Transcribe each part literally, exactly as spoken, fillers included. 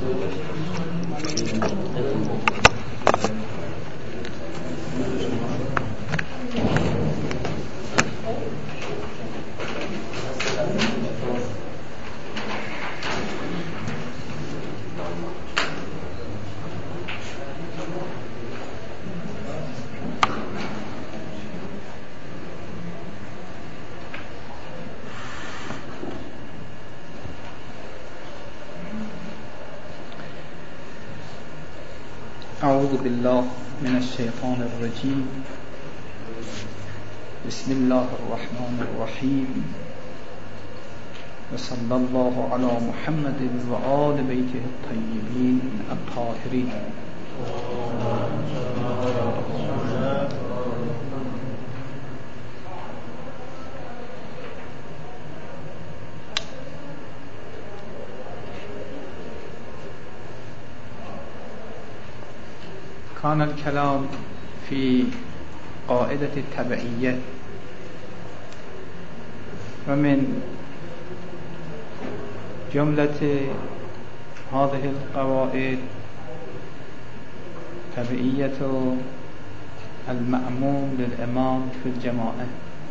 أعوذ بالله من الشيطان الرجيم. بسم الله الرحمن الرحيم. وصلى الله على محمد وآل بيته الطيبين الطاهرين. كان الكلام في قاعدة التبعية، ومن جملة هذه القواعد تبعية المأموم للإمام في الجماعة.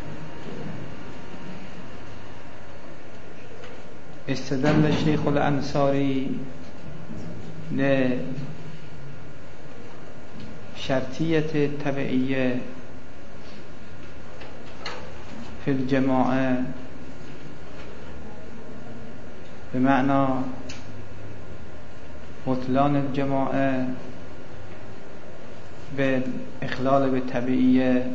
استدل الشيخ الأنصاري لشرطية التبعية في الجماعة بمعنى بطلان الجماعة بالإخلال بالتبعية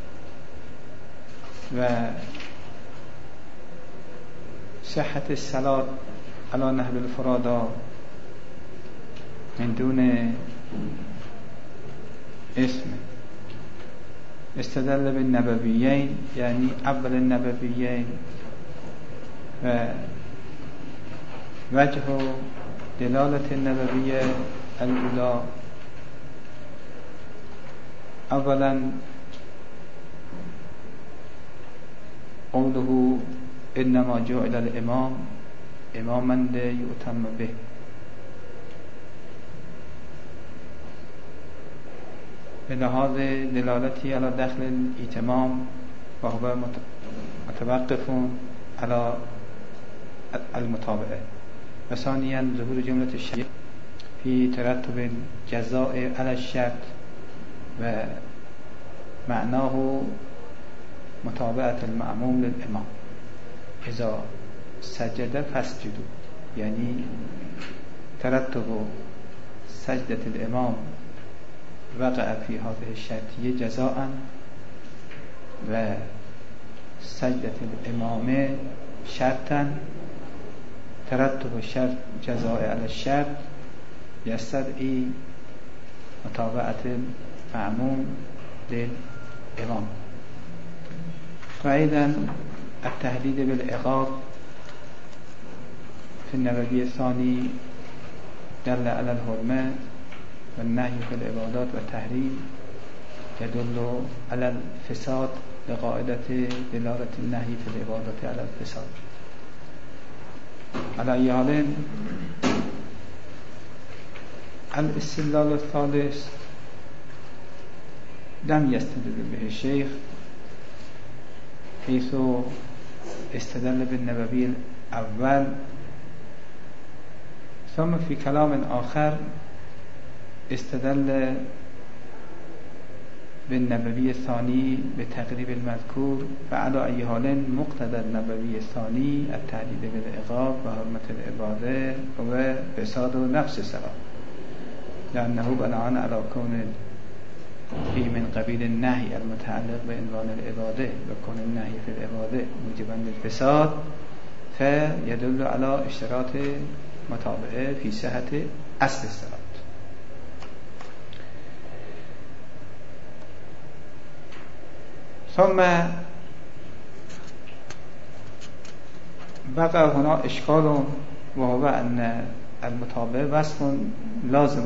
وصحة الصلاة على نحو الفرادى من دون اسم. استدل بالنبويين، يعني أول النبويين، ووجه دلالة النبوية الأولى أولا قوله إنما جعل الإمام إماما ليؤتم به، بلحاظ دلالته على دخل الإتمام وهو متوقف على المتابعة. وثانيا ظهور جملة الشرط في ترتب الجزاء على الشرط ومعناه متابعة المأموم للإمام. إذا سجد فاسجدوا، يعني ترتب سجدة الإمام وقع في هذه الشرطية جزاء، وسجدة الإمام شرطا، ترتب الشرط جزاء على الشرط يستدعي متابعة المأموم للإمام. وأيضا التهديد بالعقاب في النبوي الثاني دل على الحرمة، والنهي في العبادات والتحريم يدل على الفساد لقاعدة دلالة النهي في العبادات على الفساد. على أي حال الاستدلال الثالث لم يستدل به الشيخ، حيث استدل بالنبوي الأول، ثم في كلام آخر استدل بالنبوي الثاني بتقريب المذكور. فعلى أي حال مقتضى النبوي الثاني التهديد بالعقاب وحرمة العبادة وفساد نفس الصلاة، لأنه بناء على كون في من قبيل النهي المتعلق بعنوان العبادة، وكون النهي في العبادة موجبا للفساد، فيدل على اشتراط متابعة في صحة أصل الصلاة. ثم بقى هنا إشكال، وهو أن المتابعة وصف لازم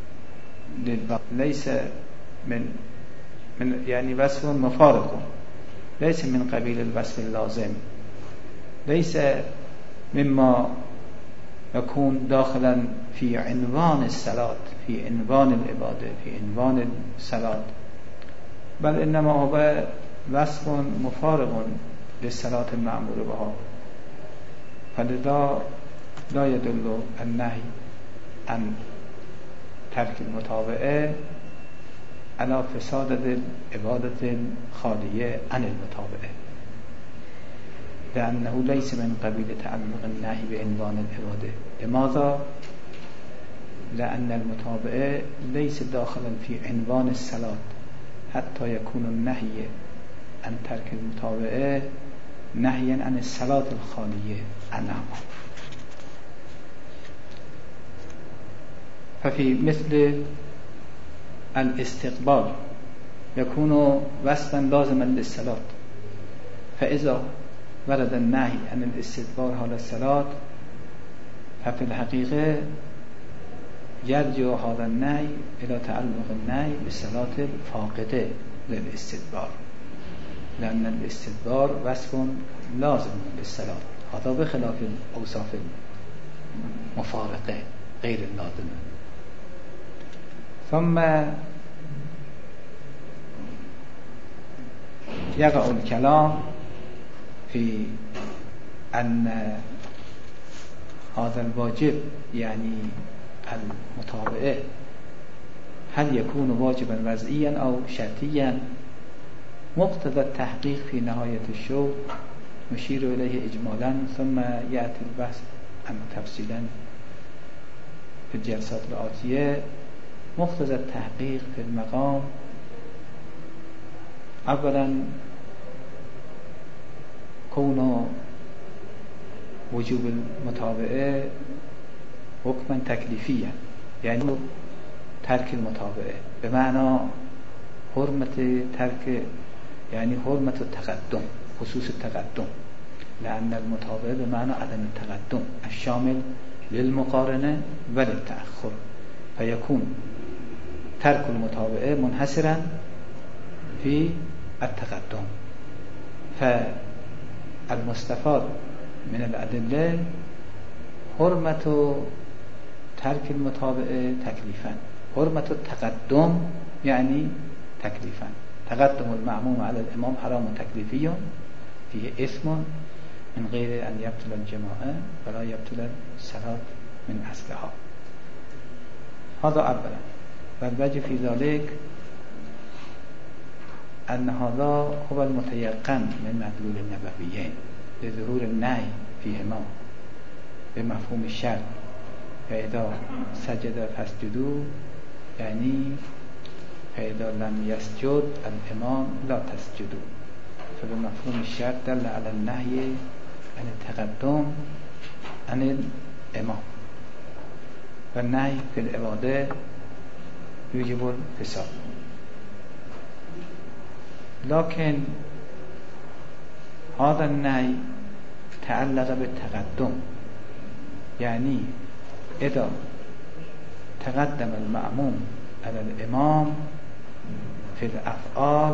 ليس من من يعني وصف مفارق، ليس من قبيل الوصف اللازم، ليس مما يكون داخلا في عنوان الصلاة، في عنوان العبادة، في عنوان الصلاة، بل إنما هو وصف مفارق للصلاة المأمور بها. فلذا لا يدل النهي عن ترك المتابعة على فساد العبادة الخالية عن المتابعة، لأنه ليس من قبيل تعلق النهي بعنوان العبادة. لماذا؟ لأن المتابعة ليس داخلا في عنوان الصلاة، حتى يكون النهي عن ترك المتابعة نهيا عن الصلاة الخالية عنها. ففي مثل الاستقبال يكون وصفا لازما للصلاة، فإذا ورد النهي عن الاستدبار حال الصلاة ففي الحقيقة يرجع هذا النهي إلى تعلق النهي بالصلاة الفاقدة للاستدبار، لأن الاستدبار وصف لازم للصلاة، هذا بخلاف الأوصاف المفارقة غير اللازمة. ثم يقع الكلام في أن هذا الواجب يعني المتابعة هل يكون واجبا وضعيا أو شرطيا. مقتضى التحقيق في نهاية الشوط نشير إليه إجمالا، ثم يأتي البحث عن تفصيلا في الجلسات الآتية. مقتضى التحقيق في المقام اولا كون وجوب المتابعة حكما تكليفيا، يعني ترك المتابعة بمعنى حرمة ترك، يعني حرمة التقدم، خصوص التقدم، لأن المتابعة بمعنى عدم التقدم الشامل للمقارنة وللتأخر، فيكون ترك المتابعة منحصرا في التقدم. فالمستفاد من الأدلة حرمة ترك المتابعة تكليفا، حرمة التقدم يعني تكليفا. تقدم المأموم على الإمام حرام تكليفي فيه إثم من غير أن يبطل الجماعة ولا يبطل الصلاة من أصلها. هذا أولا. والوجه في ذلك أن هذا هو المتيقن من مدلول النبويين لظهور النهي فيهما بمفهوم الشرط، فإذا سجد فاسجدوا يعني فإذا لم يسجد الإمام لا تسجدوا، فبمفهوم الشرط دل على النهي عن التقدم عن الإمام. والنهي في العبادة يوجب الفساد. لكن هذا النهي تعلق بالتقدم، يعني إذا تقدم المأموم على الإمام في الأفعال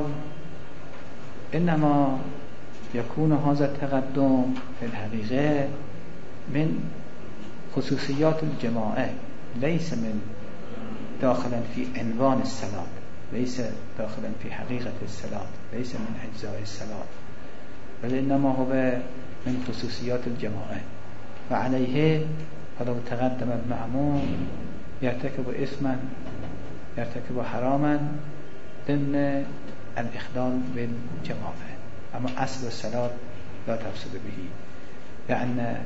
إنما يكون هذا التقدم في الحقيقة من خصوصيات الجماعة، ليس من داخلا في عنوان الصلاة، ليس داخلا في حقيقة الصلاة، ليس من أجزاء الصلاة، بل إنما هو من خصوصيات الجماعة. وعليه فلو تقدم المأموم يرتكب إثما، يرتكب حراما ضمن الإخلال بالجماعة، أما أصل الصلاة لا تفسد به، لأن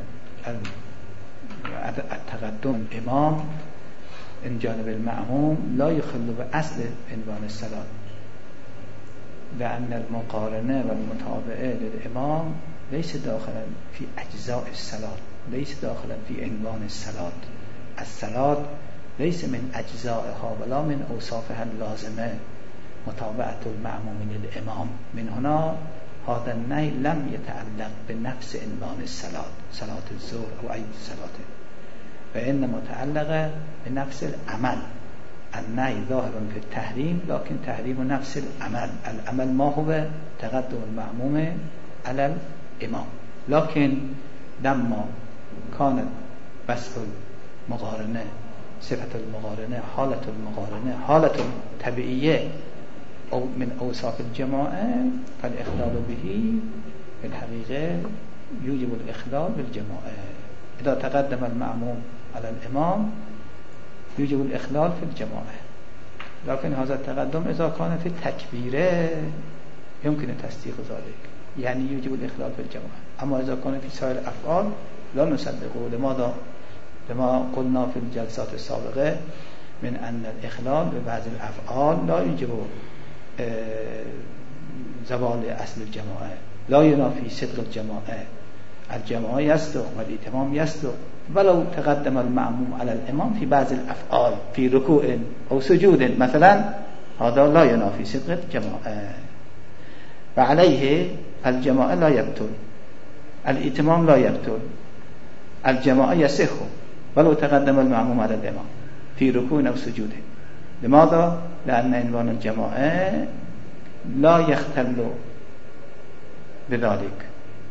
التقدم الإمام من جانب المأموم لا يخل بأصل عنوان الصلاة، لأن المقارنة والمتابعة للإمام ليس داخلا في أجزاء الصلاة، ليس داخلا في عنوان الصلاة. الصلاة ليس من أجزائها ولا من أوصافها اللازمة متابعة المأموم للإمام. من هنا هذا النهي لم يتعلق بنفس عنوان الصلاة، صلاة الظهر أو أي صلاة، فإنما تعلق بنفس العمل. النهي ظاهر في التحريم، لكن تحريم نفس العمل. العمل ما هو تقدم المأموم على الإمام. لكن لما كانت وصف المقارنه، صفت المقارنه، حالت المقارنه، حالت طبیعیه او من اوصاف الجماعه، فالاخلال به في الحقيقه يوجب الاخلال بالجماعه. اذا تقدم المأموم على الامام يوجب الاخلال في الجماعه، لكن هذا التقدم اذا كان في التكبيره يمكن تصديق ذلك، يعني يوجب الاخلال في الجماعه. اما اذا كان في سائر الافعال لا نصدقه. لماذا؟ لما قلنا في الجلسات السابقه من ان الاخلال ببعض الافعال لا يوجب زوال اصل الجماعه، لا ينافي صدق الجماعه. الجماعه يصدق والاتمام يصدق ولو تقدم المأموم على الامام في بعض الافعال في ركوع او سجود مثلا، هذا لا ينافي صدق الجماعه. وعليه الجماعه لا يبطل، الاتمام لا يبطل، الجماعه يصح ولو تقدم المأموم على الامام في ركوع او سجود. لماذا؟ لأن عنوان الجماعة لا يختل بذلك.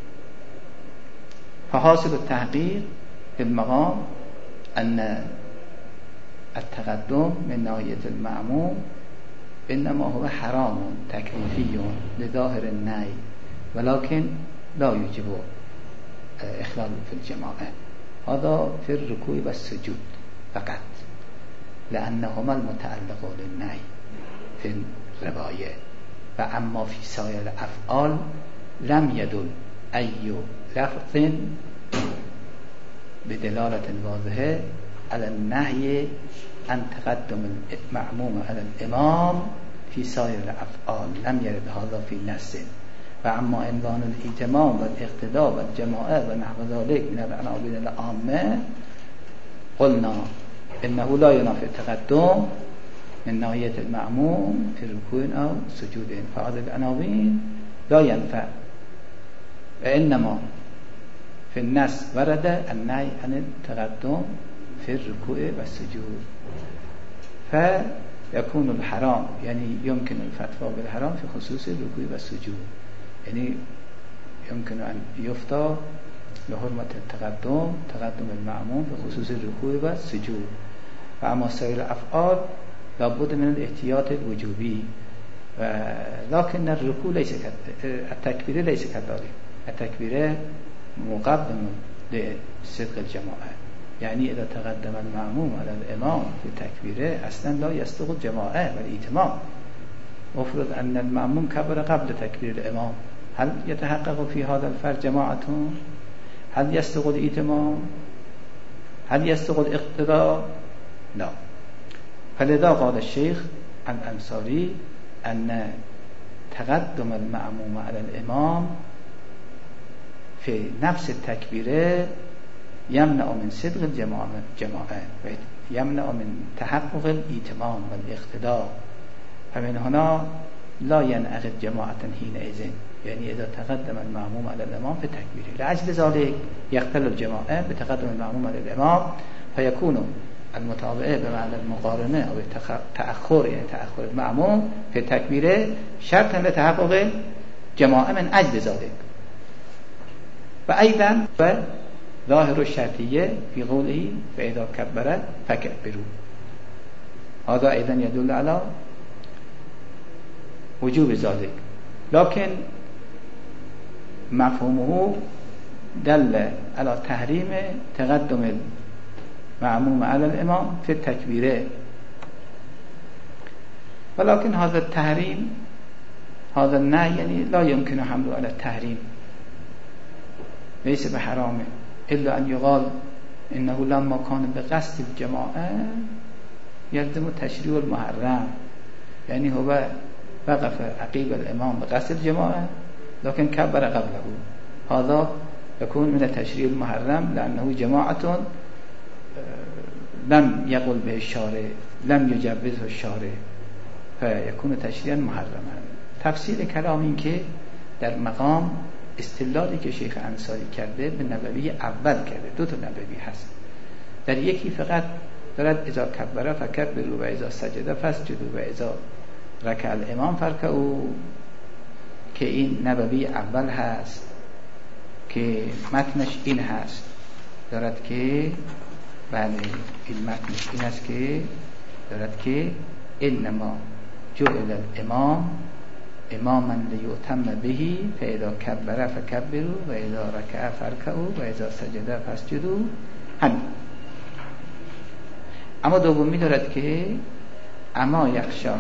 فحاصل التحقيق في المقام أن التقدم من ناحية المأموم إنما هو حرام تكليفي لظاهر النهي، ولكن لا يوجب إخلال في الجماعة. هذا في الركوع والسجود فقط، لأنهما المتعلق للنهي في الرواية. وأما في سائر الأفعال لم يدل أي لفظ بدلالة واضحة على النهي عن تقدم المأموم على الإمام في سائر الأفعال، لم يرد هذا في نص. وأما عنوان الإتمام والاقتداء والجماعة ونحو ذلك من العناوين العامة قلنا إنه لا ينافي التقدم من ناحية المأموم في ركوع أو سجود، فهذه العناوين لا ينفع. وإنما في النص ورد النهي عن التقدم في الركوع والسجود، فيكون الحرام، يعني يمكن الفتوى بالحرام في خصوص الركوع والسجود، يعني يمكن أن يفتى بحرمة التقدم تقدم المأموم في خصوص الركوع والسجود. وأما سائر الأفعال لابد من الاحتياط الوجوبي، لكن الركوع ليس التكبير ليس كذلك. التكبير مقدم لصدق الجماعة، يعني إذا تقدم المأموم على الإمام في التكبير أصلا لا يصدق الجماعة والإتمام. افرض أن المأموم كبر قبل تكبير الإمام، هل يتحقق في هذا الفرد جماعة؟ هل يصدق الإتمام؟ هل يصدق الاقتداء؟ لا. فلذا قال الشيخ الأنصاري أن تقدم المأموم على الإمام في نفس التكبير يمنع من صدق الجماعة، يمنع من تحقق الإتمام والاقتداء. فمن هنا لا ينعقد جماعة حينئذ، يعني إذا تقدم المأموم على الإمام في تكبيره. لأجل ذلك يختل الجماعة بتقدم المأموم على الإمام، فيكون المتابعة بمعنى المقارنة أو التأخر، يعني تأخر المأموم في تكبيره شرطا لتحقق جماعة من أجل ذلك. وأيضا ظاهر الشرطية في قوله فإذا كبر فكبروا، هذا أيضا يدل على وجوب ذلك، لكن مفهومه دل على تحريم تقدم المأموم على الإمام في التكبير. ولكن هذا التحريم، هذا النهي يعني لا يمكن حمله على التحريم، ليس بحرام، إلا أن يقال إنه لما كان بقصد الجماعة يلزم تشريع المحرم، يعني هو وقف عقيب الإمام بقصد الجماعة لكن كبر قبله، هذا يكون من التشريع المحرم، لأنه جماعة لم يقل به الشارع، لم يجوزه الشارع، فيكون تشريعا محرما. تفسیر کلام این که در مقام استدلالی که شیخ انصاری کرده به نبوی اول کرده، دو تا نبوی هست، در یکی فقط دارد اذا کبر فکبروا و اذا سجد فاسجدوا و اذا رکع الامام فارکعوا، که این نبوی اول هست که متنش این هست، دارد که بله این متن این است که دارد که انما جعل الامام اماما لیؤتم بهی فاذا کبر فکبروا و اذا رکع فارکعوا و اذا سجد فاسجدوا. همین. اما دومی دارد که اما یخشی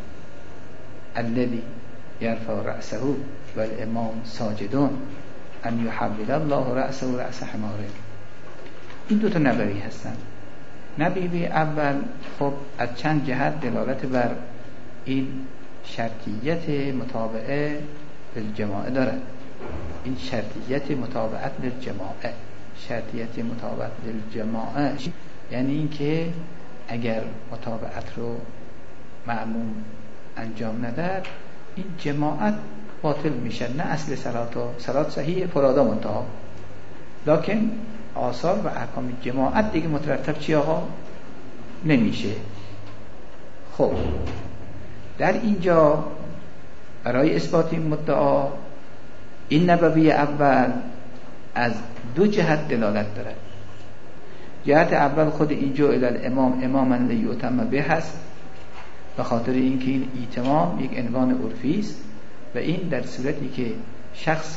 الذی یرفع رأسه والامام ساجدون ان یحول الله رأسه رأس حماره. این دو تا نبوی هستند. نبوی اول خب از چند جهت دلالت بر این شرطیت متابعه للجماعه دارد. این شرطیت متابعت للجماعه شرطیت متابعت للجماعه یعنی این که اگر متابعت رو مأموم انجام ندهد این جماعت باطل میشه، نه اصل صلات و صلات صحیح فرادا منتها، لکن آثار و احکام جماعت دیگه مترتب چی آقا نمیشه. خب در اینجا برای اثبات این مدعا این نبوی اول از دو جهت دلالت دارد. جهت اول خود این جعل الامام اماما لیؤتم به هست، به خاطر اینکه این ایتمام یک عنوان عرفی است و این در صورتی که شخص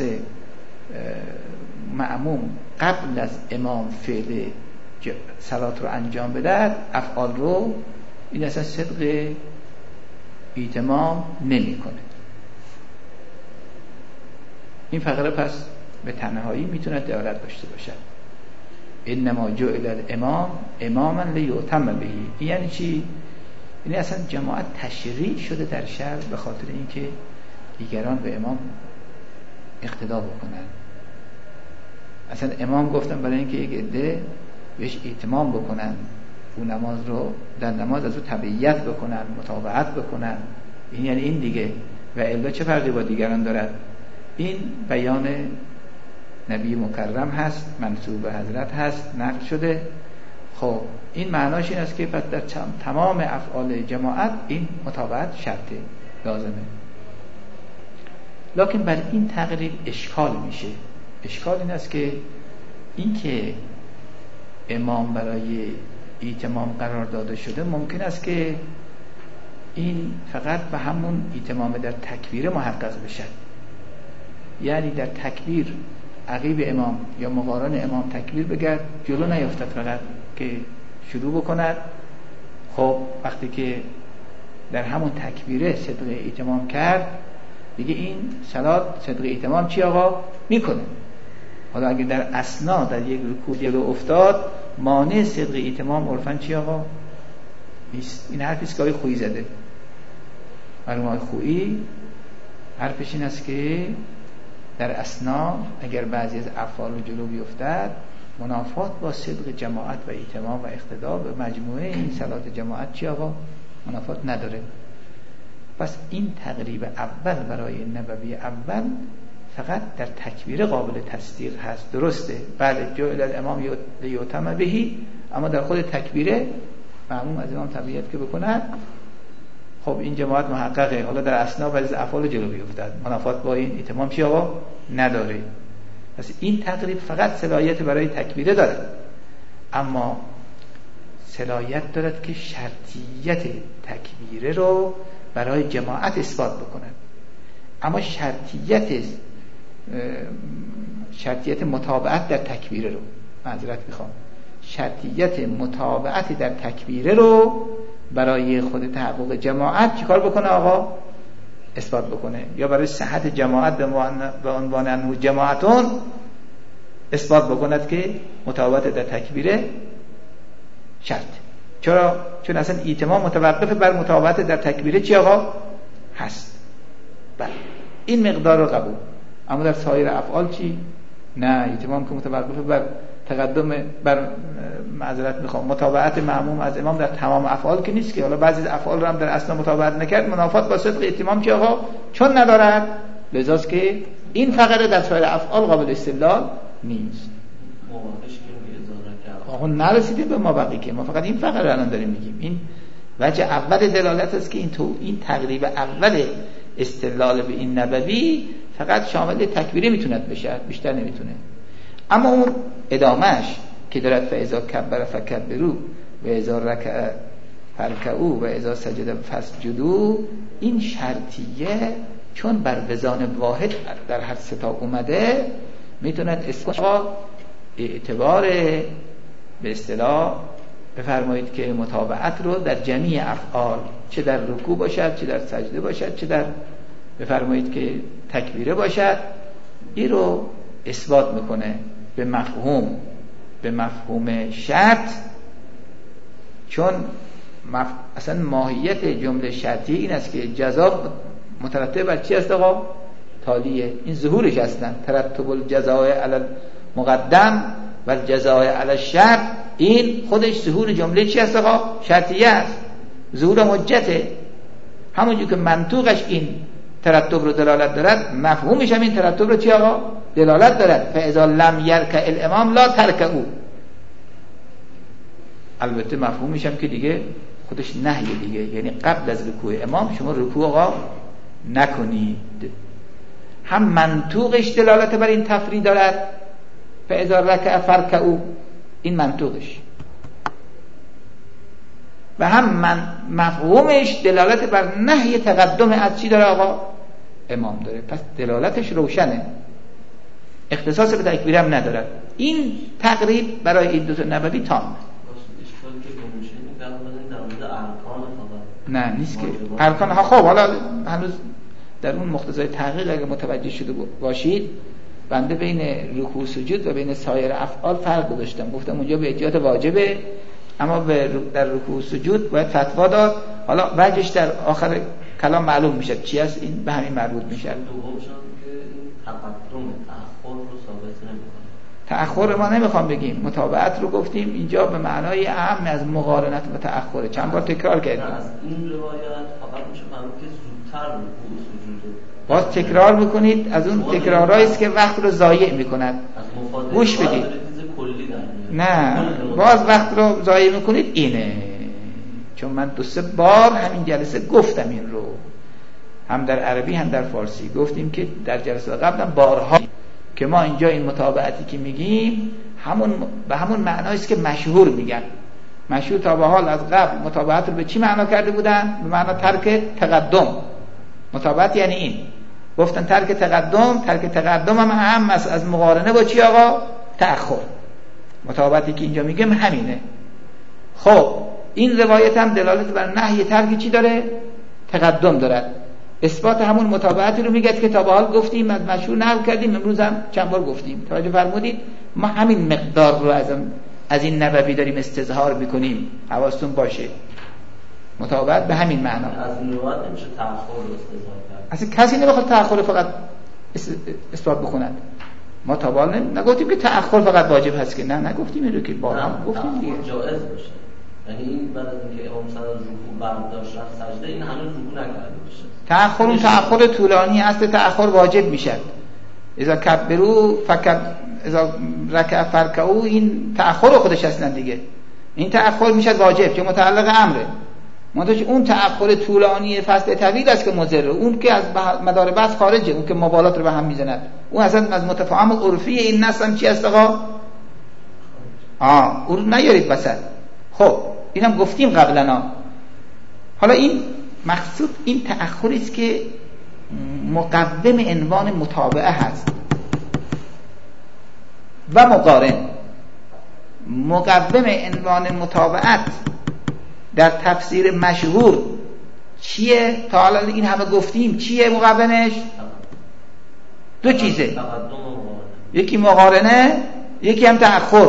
مأموم قبل از امام فعل صلات رو انجام بده افعال رو این اصلا صدق ایتمام نمی کنه. این فقره پس به تنهایی میتونه دلالت داشته باشد. انما جعل الامام اماما لیؤتم بهی. یعنی چی؟ یعنی اصلا جماعت تشریع شده در شهر به خاطر اینکه دیگران به امام اقتدا بکنن. اصلا امام گفتن برای اینکه یک عده بهش اتمام بکنن، اون نماز رو در نماز از او تبعیت بکنن، متابعت بکنن. این یعنی این دیگه. و الا چه فرقی با دیگران دارد؟ این بیان نبی مکرم هست، منسوب به حضرت هست، نقل شده. خب این معناش این است که پس در تمام افعال جماعت این متابعت شرطه، لازمه. لکن بر این تقریر اشکال میشه. اشکال این است که این که امام برای ایتمام قرار داده شده ممکن است که این فقط به همون ایتمام در تکبیر محقق بشه. یعنی در تکبیر عقیب امام یا مقارن امام تکبیر بگرد، جلو نیفتد، فقط که شروع بکند. خب وقتی که در همون تکبیره صدق ایتمام کرد دیگه این صلات صدق ایتمام چی آقا میکنه. حالا اگه در اثنا در یک رکوع جلو افتاد مانع صدق ایتمام عرفاً چی آقا نیست. این حرفیست که آقای خویی زده. مرحوم آقای خویی حرفش این است که در اثنا اگر بعضی از افعال رو جلو بیفتد منافات با صدق جماعت و ایتمام و اقتدا به مجموعه این صلات جماعت چی آقا منافات نداره. پس این تقریب اول برای نبوی اول فقط در تکبیر قابل تصدیق هست. درسته بله جعل الامام لیؤتم بهی، اما در خود تکبیره مأموم از امام تبعیت که بکنن خب این جماعت محققه. حالا در اثنا بعضی از افعال جلو بیفتد منافات با این اتمام چی آقا نداره. پس این تقریب فقط صلاحیت برای تکبیره داره، اما صلاحیت دارد که شرطیت تکبیره رو برای جماعت اثبات بکنه. اما شرطیت شرطیت متابعت در تکبیره رو معذرت میخوام شرطیت متابعت در تکبیره رو برای خود تحقق جماعت چیکار بکنه آقا اثبات بکنه، یا برای صحت جماعت به عنوان انه جماعتون اثبات بکند که متابعت در تکبیره شرط. چرا؟ چون اصلا ایتمام متوقف بر متابعت در تکبیره چی آقا هست. بله این مقدار رو قبول. اما در سایر افعال چی؟ نه، ایتمام که متوقف بر تقدم بر معذرت میخوام متابعت مأموم از امام در تمام افعال که نیست که. حالا بعضی از افعال رو هم در اصلا متابعت نکرد منافات با صدق ایتمام چی آقا چون ندارد، لذاست که این فقره در سایر افعال قابل استدلال نیست. آقا نرسیدیم به ما بقیه که ما فقط این فقره الان داریم میگیم. این وجه اول دلالت است که این تو این تقریب اول استدلال به این نبوی فقط شامل تکبیره میتوند بشه، بیشتر نمیتونه. اما اون ادامهش که دارد فاذا کبر فکبروا و اذا رکع فرکعوا و اذا سجد فاسجدوا، این شرطیه چون بر وزان واحد در هر سه تا اومده میتوند اسم اعتبار به اصطلاح بفرمایید که متابعت رو در جمیع افعال، چه در رکوع باشد، چه در سجده باشد، چه در بفرمایید که تکبیره باشد، این رو اثبات میکنه به مفهوم به مفهوم شرط. چون مف... اصلا ماهیت جمله شرطی این است که جزا مترتب بر چی است آقا؟ تالیه. این ظهورش هستن ترتب الجزاء علی المقدم و الجزاء علی الشرط، این خودش ظهور جمله چی است آقا؟ شرطیه است، ظهور حجته. همونجور که منطوقش این ترتب رو دلالت دارد، مفهومش هم این ترتب رو چی آقا؟ دلالت دارد. فاذا لم یرکع الامام لا ترکعوا. البته مفهومش هم که دیگه خودش نهیه دیگه، یعنی قبل از رکوع امام شما رکوع آقا نکنید. هم منطوقش دلالت بر این تفرید دارد، فاذا رکع فرکعوا، این منطوقش، و هم من مفهومش دلالت بر نهی تقدم از چی داره آقا؟ امام داره. پس دلالتش روشنه، اختصاص به تکبیر هم ندارد. این تقریب برای این دو تا نبوی تام. نه نیست که ارکان ها. خب حالا هنوز در اون مقتضای تحقیق اگه متوجه شده باشید، بنده بین رکوع و سجود و بین سایر افعال فرق گذاشتم. گفتم اونجا به احتیاط واجبه، اما در رکوع و سجود باید فتوا داد. حالا وجهش در آخر کلام معلوم میشه چی است، این به همین مربوط میشه. دومش که تقدم تأخر رو ثابت نمی‌کنه. تأخر ما نمیخوام بگیم، متابعت رو گفتیم اینجا به معنای اعم از مقارنت و تأخر. چند بار تکرار کردیم. از این روایت فقط میشه فهمید که زودتر رکوع و سجود. باز تکرار میکنید، از اون تکرارایی است که وقت رو ضایع میکند. گوش بدید. نه باز وقت رو ضایع میکنید اینه. چون من دو سه بار همین جلسه گفتم این رو، هم در عربی هم در فارسی گفتیم که در جلسه قبلا بارها که ما اینجا این متابعتی که میگیم همون به همون معنایی است که مشهور میگن. مشهور تا به حال از قبل متابعت رو به چی معنا کرده بودن؟ به معنا ترک تقدم. متابعت یعنی این. گفتن ترک تقدم، ترک تقدم هم اهم است از مقارنه با چی آقا؟ تأخر. متابعتی که اینجا میگم همینه. خب این روایت هم دلالت بر نهی ترک چی داره؟ تقدم دارد. اثبات همون متابعتی رو میگه که تا به حال گفتیم، از مشهور نقل کردیم، امروز هم چند بار گفتیم. توجه فرمودید؟ ما همین مقدار رو از از این نبوی داریم استظهار میکنیم، حواستون باشه. متابعت به همین معنا. از این روایت نمیشه تأخر رو استظهار کرد. اصلا کسی نمیخواد تأخر فقط اثبات بکند. ما تا به حال نگفتیم که تأخر فقط واجب هست که نه، نگفتیم اینو که بارها گفتیم دیگه. جایز باشه. یعنی این بعد از اینکه امام صلی الله علیه و آله برداشت رفت سجده، این هنوز رکوع نکرده باشه. تأخر اون تأخر طولانی است، تأخر واجب میشد. اذا کبروا فکب اذا رکع فرکعوا، این تأخر خودش اصلا دیگه. این تأخر میشد واجب که متعلق امره. منتها اون تأخر طولانی فصل طویل است که مضر، اون که از مدار بحث خارجه، اون که مبالات رو به هم میزند، اون اصلا از متفاهم عرفی این نسم چی است آقا؟ آه اون نیارید وسط. خب اینم گفتیم قبلا. حالا این مقصود این تأخری است که مقدم عنوان متابعه هست و مقارن. مقدم عنوان متابعت در تفسیر مشهور چیه؟ تا حالا این همه گفتیم چیه مقدمش؟ دو چیزه، یکی مقارنه، یکی هم تأخر.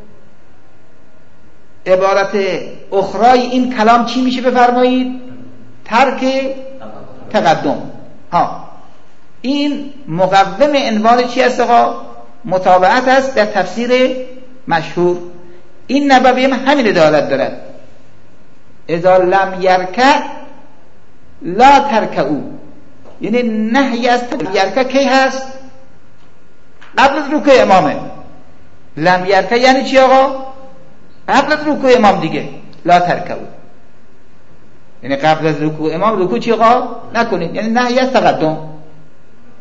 عبارت اخرای این کلام چی میشه بفرمایید؟ ترک تقدم. ها این مقدم عنوان چی است آقا؟ متابعت است در تفسیر مشهور. این نبوی هم همین دلالت دارد. اذا لم یرکع لا ترکعوا، یعنی نهی از یرکع کی هست؟ قبل از رکوع امامه. لم یرکع یعنی چی آقا؟ قبل از رکوع امام دیگه. لا ترکعوا یعنی قبل از رکوع امام رکوع چی آقا؟ نکنید، یعنی نهی از تقدم.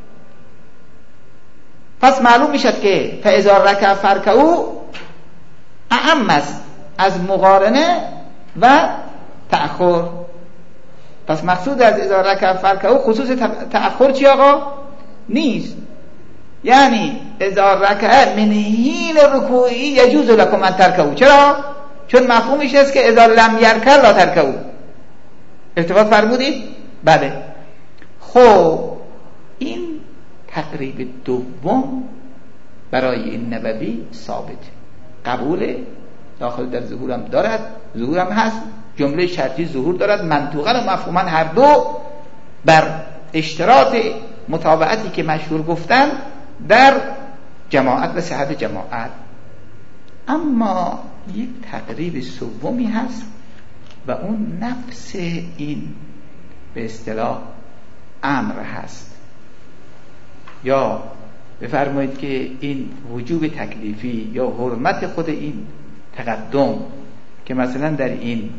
پس معلوم میشد که فاذا رکع فرکعوا اعم است از مقارنه و تأخر. پس مقصود از اذا رکع فرکعوا خصوص تأخر چی آقا؟ نیست. یعنی اذا رکع من حین رکوعی یجوز لکم ان ترکعوا. چرا؟ چون مفهومش است که اذا لم یرکع لا ترکعوا. ارتباط فرمودید؟ بله. خب این تقریب دوم برای این نبوی ثابت، قبول داخل در ظهورم دارد، ظهورم هست، جمله شرطی ظهور دارد، منطوقا و مفهوما هر دو بر اشتراط متابعتی که مشهور گفتن در جماعت و صحت جماعت. اما یک تقریب سومی هست و اون نفس این به اصطلاح امر هست، یا بفرمایید که این وجوب تکلیفی یا حرمت خود این تقدم که مثلا در این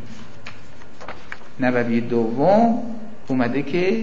نبوی دوم اومده که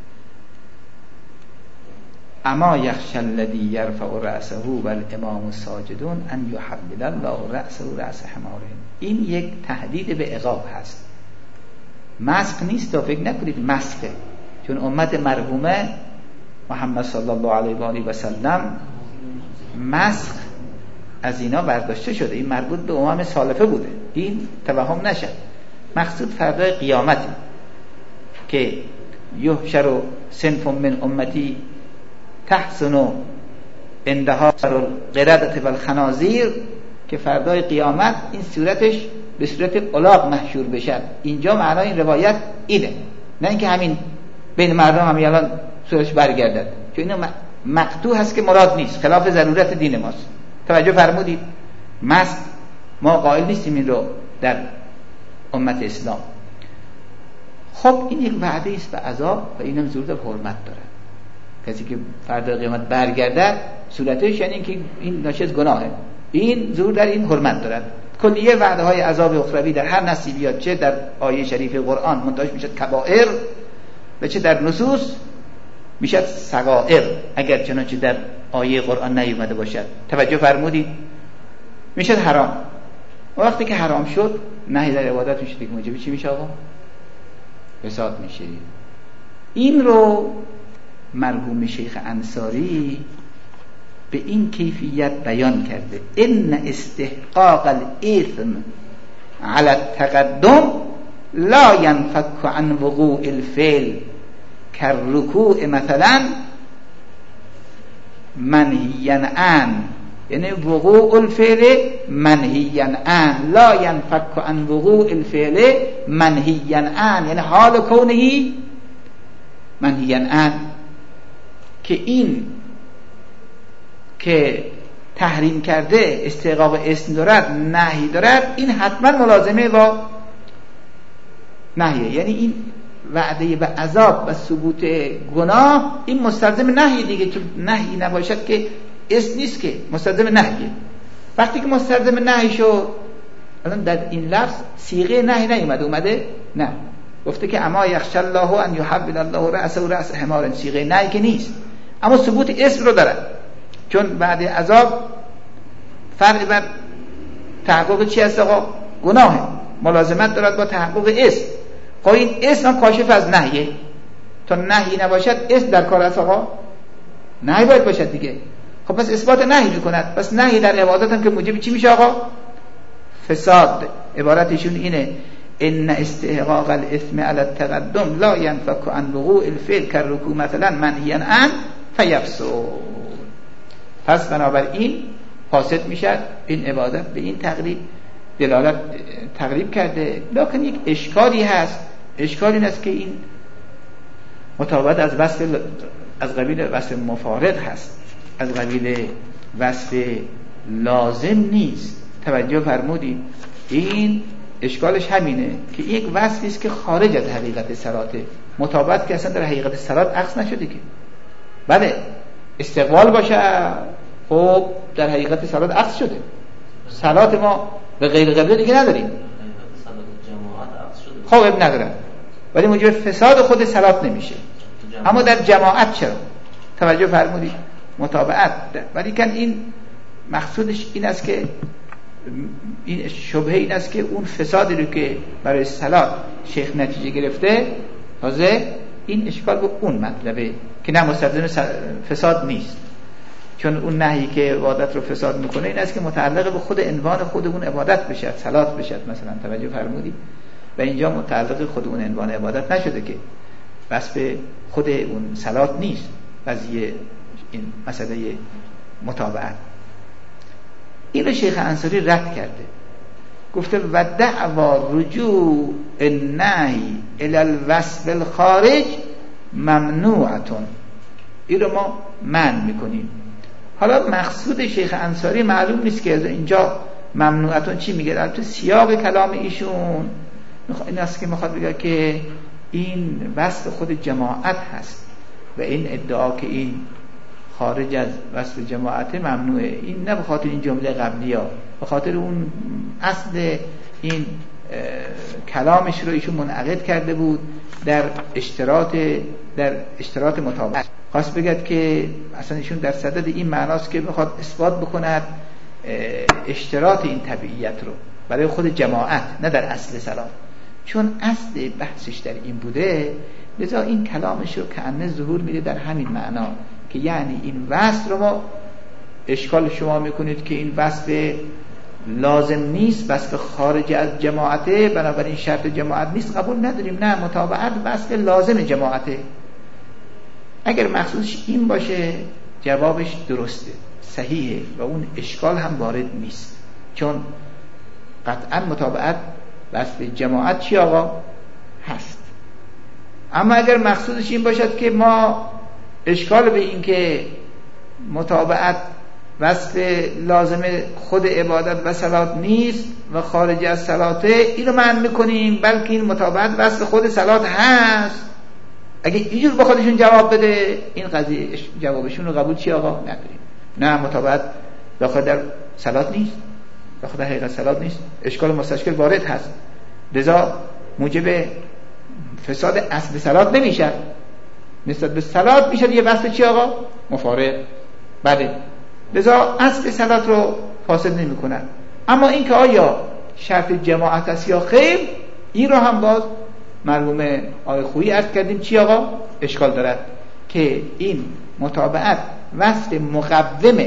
اما یخشى الذی یرفع رأسه والامام ساجدون ان یحول الله رأسه رأس حمار. این یک تهدید به عقاب هست، مسخ نیست. و فکر نکنید مسخه، چون امت مرحومه محمد صلی الله علیه و آله و سلم مسخ از اینا برداشته شده، این مربوط به امم سالفه بوده، این توهم نشد. مقصود فردای قیامت که یحشر صنف من امتی تحسن عندها القردة والخنازیر، که فردای قیامت این صورتش به صورت الاغ محشور بشد. اینجا معنای این روایت اینه، نه اینکه همین بین مردم همین الان صورتش برگردد، چون اینو مقطوع هست که مراد نیست، خلاف ضرورت دین ماست. توجه فرمودید؟ مست ما قائل نیستیم این رو در امت اسلام. خب این یک وعده است به عذاب و اینم ظهور در حرمت داره. کسی که فردا قیامت برگردد صورتش یعنی که این ناشی از گناهه، این ظهور در این حرمت دارد. کلیه وعده های عذاب اخروی در هر نصی بیاد، چه در آیه شریف قرآن منتهاش میشد کبائر و چه در نصوص میشد صغائر، اگر چنانچه در آیه قرآن نیومده باشد. توجه فرمودید؟ میشد حرام. وقتی که حرام شد نهی در عبادت میشه دیگه، موجب چی میشه آقا؟ فساد میشه. این رو مرحوم شیخ انصاری به این کیفیت بیان کرده: ان استحقاق الاثم على التقدم لا ينفك عن وقوع الفعل كالركوع مثلا منهيا عن، یعنی وقوع الفعل منهيا عن لا ينفك عن وقوع الفعل منهيا عن، یعنی حال کونه منهيا عن، که این که تحریم کرده استحقاق اسم دارد، نهی دارد، این حتما ملازمه با نهیه. یعنی این وعده به عذاب و ثبوت گناه این مستلزم نهی دیگه، که نهی نباشد که اسم نیست، که مستلزم نهیه. وقتی که مستلزم نهی شد، الان در این لفظ صیغه نهی نیومده، اومده نه، گفته که اما یخشى الله ان یحول الله رأسه رأس حمار، صیغه نهی که نیست، اما ثبوت اسم رو دارد. چون بعد عذاب فرق بر تحقق چی هست آقا؟ گناه، ملازمت دارد با تحقق اسم. خب این اسم هم کاشف از نهیه، تا نهی نباشد اسم در کار است آقا؟ نهی باید باشد دیگه. خب پس اثبات نهی میکند، پس نهی در عبادت هم که موجب چی میشه آقا؟ فساد. عبارتشون اینه: ان استحقاق الاثم على التقدم لا ينفك عن وقوع الفعل كالركوع مثلا منهيا عن فيفسد. پس بنابراین فاسد میشد این عبادت. به این تقریب دلالت تقریب کرده. لکن یک اشکالی هست، اشکال این است که این مطابقت از وصف از قبیل وصف مفارق هست، از قبیل وصف لازم نیست. توجه فرمودید؟ این اشکالش همینه که یک وصفی است که خارج از حقیقت صلاته، مطابقت که اصلا در حقیقت صلات عکس نشده که. بله استقبال باشه، خب در حقیقت صلات عکس شده. صلات ما به غیر قبله دیگه نداریم، خب اب ندارم، ولی موجب فساد خود صلات نمیشه. اما در جماعت چرا؟ توجه فرمودید؟ مطابقت. ولی کن این مقصودش این است که این شبهه این است که اون فسادی رو که برای صلات شیخ نتیجه گرفته، تازه این اشکال به اون مطلبه که نه مستلزم فساد نیست، چون اون نهی که عبادت رو فساد میکنه این است که متعلق به خود عنوان خود اون عبادت بشه، صلات بشه مثلا، توجه فرمودید؟ و اینجا متعلق خود اون عنوان عبادت نشده که بس به خود اون صلات نیست قضیه این مسئله متابعت. اینو شیخ انصاری رد کرده، گفته و دعوا رجوع النهی الی الوصف الخارج ممنوعتون، این رو ما منع میکنیم. حالا مقصود شیخ انصاری معلوم نیست که اینجا ممنوعتون چی میگه. البته سیاق کلام ایشون این است که میخواد بگه که این وصف خود جماعت هست و این ادعا که این خارج از وصف جماعت ممنوعه، این نه به خاطر این جمله قبلی ها، به خاطر اون اصل این کلامش رو ایشون منعقد کرده بود در اشتراط در اشتراط مطابقت. خواست بگد که اصلا ایشون در صدد این معناست که بخواد اثبات بکند اشتراط این طبیعیت رو برای خود جماعت، نه در اصل سلام، چون اصل بحثش در این بوده، لذا این کلامش رو کأنه ظهور میده در همین معنا که یعنی این وصف رو ما اشکال شما میکنید که این وصف لازم نیست، وصف خارج از جماعته، بنابراین شرط جماعت نیست، قبول نداریم. نه، متابعت وصف لازم جماعته. اگر مقصودش این باشه جوابش درسته، صحیحه و اون اشکال هم وارد نیست، چون قطعا متابعت وصف جماعت چی آقا هست. اما اگر مقصودش این باشد که ما اشکال به این که متابعت وصف لازم خود عبادت و صلات نیست و خارج از صلاته، اینو معنی میکنیم، بلکه این متابعت وصف خود صلات هست. اگه اینجور با خودشون جواب بده، این قضیه جوابشون رو قبول چی آقا نداریم. نه، متابعت داخل در صلات نیست، داخل در حقیقت صلات نیست، اشکال مستشکل وارد هست، لذا موجب فساد اصل صلات نمیشه، نسبت به صلات میشه یه وصف چی آقا مفارق. بله، لذا اصل صلات رو فاسد نمی کنن. اما این که آیا شرط جماعت است یا خیر، این رو هم باز مرحوم آقای خویی عرض کردیم چی آقا اشکال دارد که این متابعت وصف مقوم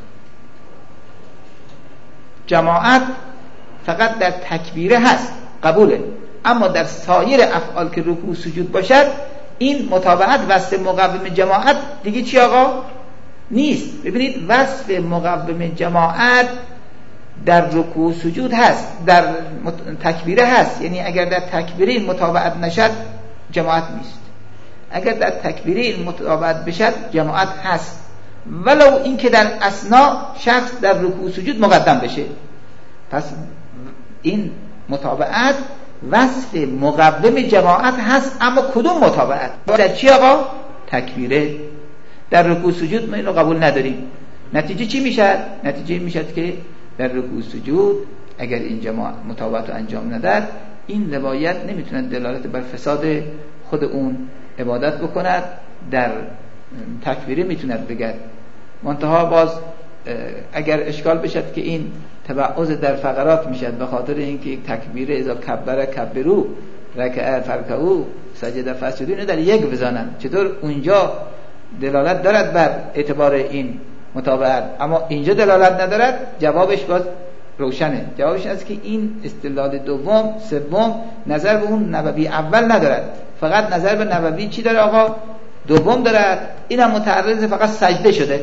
جماعت فقط در تکبیره هست، قبوله، اما در سایر افعال که رکوع سجود باشد این متابعت وصف مقوم جماعت دیگه چی آقا نیست. ببینید وصف مقوم جماعت در رکوع سجود هست، در تکبیره هست، یعنی اگر در تکبیره این متابعت نشد جماعت نیست، اگر در تکبیره این متابعت بشد جماعت هست، ولو این که در اثناء شخص در رکوع سجود مقدم بشه. پس این متابعت وصف مقوم جماعت هست، اما کدوم متابعت؟ در چی آقا؟ تکبیره. در رکوع سجود ما اینو قبول نداریم. نتیجه چی میشه؟ نتیجه میشه که در رکوع سجود اگر این جماعت متابعت رو انجام نداد، این روایت نمیتونه دلالت بر فساد خود اون عبادت بکند. در تکبیره میتونه بگه. منتها باز اگر اشکال بشد که این تبعض در فقرات میشد به خاطر اینکه تکبیره اذا کبر کبرو رکع فرکعو سجده فسجدوا اینو در یک بزنن، چطور اونجا دلالت دارد بر اعتبار این متابعت اما اینجا دلالت ندارد؟ جوابش باز روشنه. جوابش است که این استدلال دوم سوم نظر به اون نبوی اول ندارد، فقط نظر به نبوی چی داره آقا؟ دوم دارد. اینم متعرض فقط سجده شده،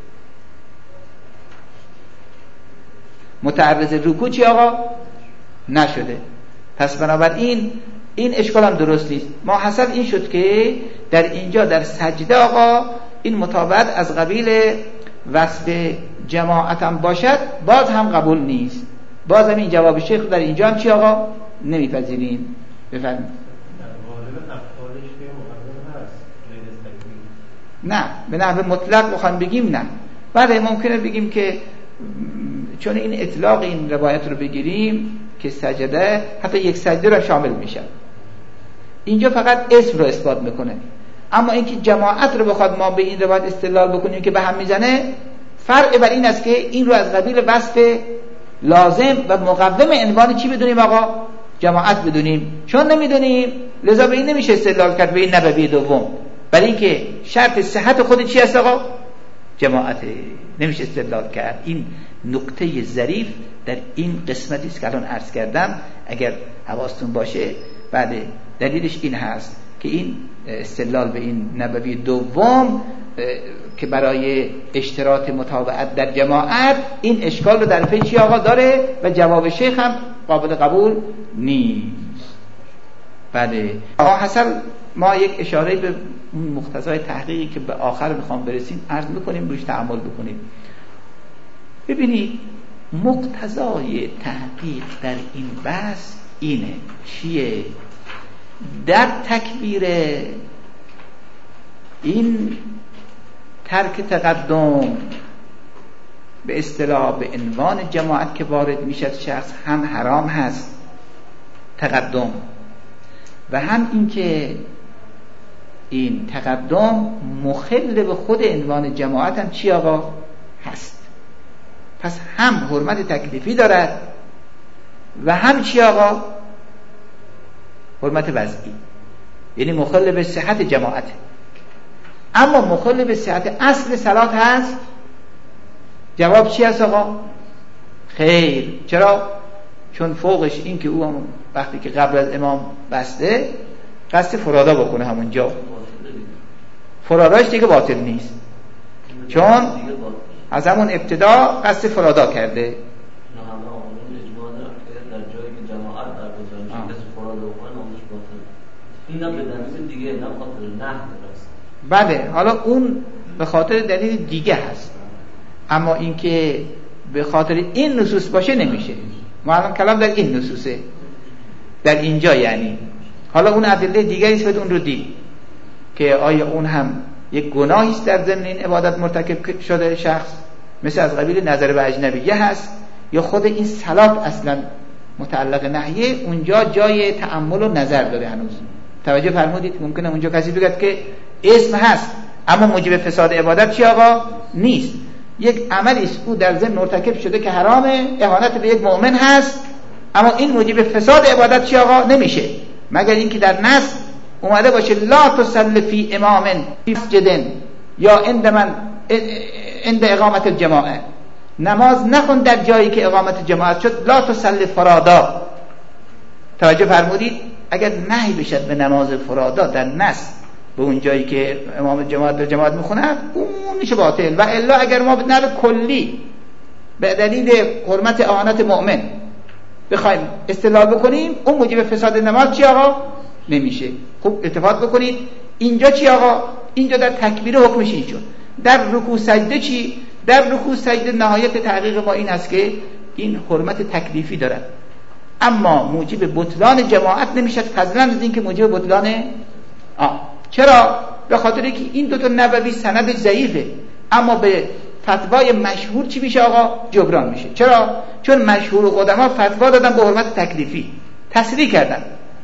متعرض رکوع چی آقا نشده. پس بنابراین این اشکال هم درست نیست. ما حاصل این شد که در اینجا در سجده آقا این متابعت از قبیل وصف جماعت هم باشد باز هم قبول نیست. باز هم این جواب شیخ در اینجا هم چی آقا نمیپذیریم. بفرمایید. نه به نحو مطلق بخوام بگیم نه. بله ممکنه بگیم که چون این اطلاق این روایت رو بگیریم که سجده حتی یک سجده رو شامل میشه، اینجا فقط اسم رو اثبات میکنه. اما اینکه جماعت رو بخواد ما به این روایت استدلال بکنیم که به هم میزنه، فرق بر این است که این رو از قبیل وصف لازم و مقوم عنوان چی بدونیم آقا؟ جماعت بدونیم. چون نمیدونیم لذا به این نمیشه استدلال کرد به این نبوی دوم، برای اینکه شرط صحت خود چی هست آقا؟ جماعت. نمیشه استدلال کرد. این نکته ظریف در این قسمتی است که الان عرض کردم، اگر حواستون باشه. بعد دلیلش این هست که این استدلال به این نبوی دوم که برای اشتراط متابعت در جماعت، این اشکال رو در پی چی آقا داره و جواب شیخ هم قابل قبول نیست. بله آقا حسن ما یک اشاره به مقتضای تحقیقی که به آخر میخوام برسیم عرض میکنیم، روش تأمل بکنیم. ببینید مقتضای تحقیق در این بحث اینه. چیه؟ در تکبیر این ترک تقدم به اصطلاح به عنوان جماعت که وارد میشد شخص هم حرام هست تقدم، و هم اینکه این تقدم مخل به خود عنوان جماعت هم چی آقا هست. پس هم حرمت تکلیفی دارد و هم چی آقا؟ حرمت وضعی، یعنی مخل به صحت جماعت. اما مخل به صحت اصل صلات هست؟ جواب چی هست آقا؟ خیر. چرا؟ چون فوقش این که او هم وقتی که قبل از امام بسته قصد فرادا بکنه همونجا، فراداش دیگه باطل نیست، چون از همون ابتدا قصد فرادا کرده. بله حالا اون به خاطر دلیل دیگه هست، اما اینکه به خاطر این نصوص باشه نمیشه. ما الان کلام در این نصوصه، در اینجا یعنی. حالا اون ادله دیگه است که اون رو دید که آیا اون هم یک گناهی است در ضمن این عبادت مرتکب شده شخص، مثل از قبیل نظر به اجنبیه هست، یا خود این صلات اصلا متعلق نهیه اونجا جای تأمل و نظر داره هنوز. توجه فرمودید؟ ممکنه اونجا کسی بگه که اسم هست اما موجب فساد عبادت چی آقا؟ نیست. یک عملی است او در ضمن مرتکب شده که حرامه، اهانت به یک مؤمن هست، اما این موجب فساد عبادت چی آقا؟ نمیشه، مگر اینکه در نص اومده باشه لا تصلی فی امام فی مسجد یا عند من عند اقامت الجماعه، نماز نخون در جایی که اقامت جماعت شد، لا تصلی فرادا. توجه فرمودید؟ اگر نهی بشد به نماز فرادا در نص به اون جایی که امام جماعت در جماعت میخوند، اون میشه باطل. و الا اگر ما به نحو کلی به دلیل حرمت اهانت مؤمن بخوایم استدلال بکنیم، اون موجب فساد نماز چی آقا؟ نمیشه. خوب التفات بکنید اینجا چی آقا؟ اینجا در تکبیر حکمش این شد. در رکوع سجده چی؟ در رکوع سجده نهایت تحقیق ما این است که این حرمت تکلیفی دارد، اما موجب بطلان جماعت نمیشد، فضلا از این که موجب بطلان آه. چرا؟ به خاطر اینکه این دو تا نبوی سندش ضعیفه، اما به فتوای مشهور چی میشه آقا؟ جبران میشه. چرا؟ چون مشهور قدما فتوا دادن به حرمت تکلیفی، تصریح کردن،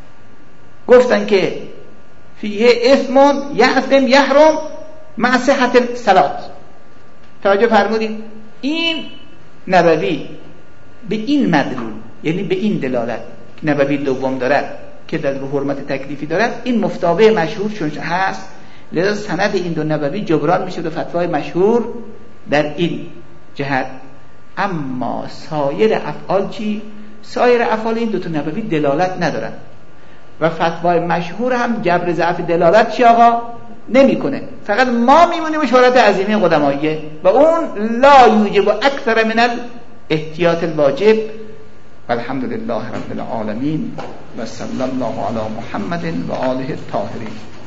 گفتن که فیه اسم یعظم یحرم مع صحت الصلات. توجه فرمودید؟ این نبوی به این مدلول، یعنی به این دلالت نبوی دوم دارد که در حرمت تکلیفی دارد، این مفتابه مشهور چون هست، لذا سند این دو نبوی جبران میشه به فتوای مشهور در این جهت. اما سایر افعال چی؟ سایر افعال این دو تا نبوی دلالت ندارن و فتوای مشهور هم جبر ضعف دلالت چی آقا؟ نمی کنه. فقط ما میمونیم به شهرت عظیمی قدماییه و اون لا یوجب اکثر من الاحتیاط الواجب. والحمد لله رب العالمین و صلی الله علی محمد و آله الطاهرین.